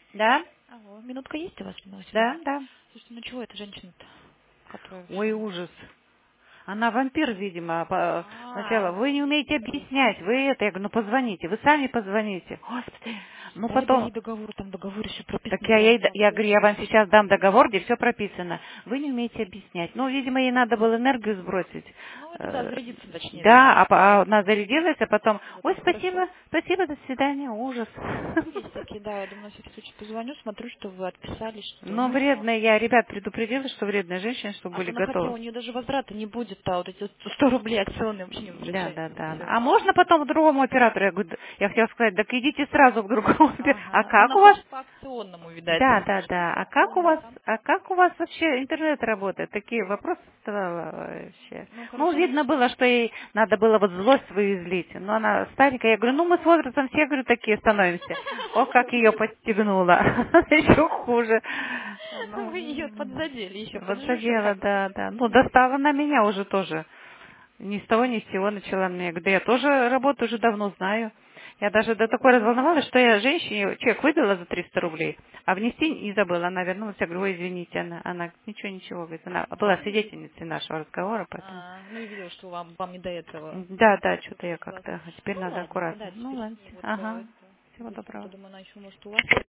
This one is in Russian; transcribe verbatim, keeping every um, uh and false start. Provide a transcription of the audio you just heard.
Да? Алло, минутка есть у вас? Минутка. Да, да. Слушайте, ну чего эта женщина-то? Которая Ой, вышла? ужас. Она вампир, видимо. по- Сначала, А, вы не умеете объяснять, вы это, я говорю, ну позвоните, вы сами позвоните. Господи. Ну дали бы потом, ей договор, там договор еще так прописан я прям ей, д- так. я говорю, я вам сейчас дам договор, где все прописано. Вы не умеете объяснять. Ну, видимо, ей надо было энергию сбросить. Ну, это да, Э, зарядиться точнее, да. Да, а, по- а она зарядилась, а потом, Вот ой, так хорошо. спасибо, спасибо, до свидания, ужас. Ну, есть такие, да, я думаю, на всякий случай позвоню, смотрю, что вы отписались, что, Но ну, все. вредная, я ребят предупредила, что вредная женщина, чтобы А были то она хотела, готовы. у нее даже возврата не будет, а вот эти сто рублей акционные вообще не Да, да, возвращаются. да. Все. А можно потом к другому оператору? Я говорю, да- я хотела сказать, так идите сразу к другому оператору. А Ага. Ну, как она у вас? хочет по акционному, видать. Да, да, Что да. по А как у акционному вас, там? а как у вас вообще интернет работает? Такие вопросы задавала вообще. Ну, Ну, хорошо, видно значит. было, что ей надо было вот злость свою излить. Но она старенькая. Я говорю, ну мы с возрастом все, говорю, такие становимся. О, как ее подстегнула. Еще хуже. Вы ее Ну, подзадели, еще вот поджужжали. задела, да, да. Ну, достала на меня уже тоже. Ни с того, ни с сего начала мне. Да я тоже работаю уже давно знаю. Я даже до такой разволновалась, что я женщине чек выдала за триста рублей, а внести не забыла. Она вернулась, я говорю, ой, извините, она, она говорит, ничего, ничего, говорит, она была свидетельницей нашего разговора, поэтому... А, ну и видел, что вам, вам не до этого. Да, да, что-то я Слушайте вас. как-то, теперь Ну надо ладно, тогда аккуратно. Ну теперь с ладно, ней вот э, ага, это, всего будьте, а то доброго. думаю, она еще может у вас